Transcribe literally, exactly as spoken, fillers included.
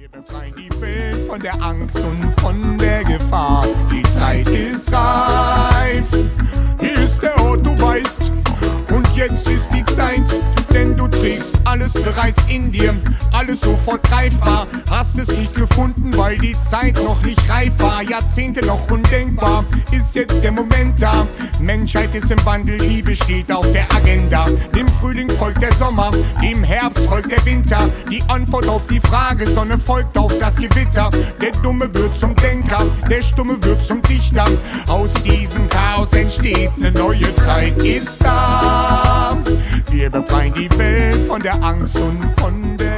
Wir befreien die Welt von der Angst und von der Gefahr. Die Zeit ist reif, hier ist der Ort, du weißt. Und jetzt ist die Zeit, denn du trägst alles bereits in dir, alles sofort greifbar. Hast es nicht gefunden, weil die Zeit noch nicht reif war. Jahrzehnte noch undenkbar, ist jetzt der Moment da. Menschheit ist im Wandel, Liebe steht auf der Agenda. Dem Frühling folgt der Sommer, dem Herbst folgt der Winter. Die Antwort auf die Frage, Sonne folgt auf das Gewitter. Der Dumme wird zum Denker, der Stumme wird zum Dichter. Aus diesem Chaos entsteht eine neue Zeit, ist da. Wir befreien die Welt von der Angst und von der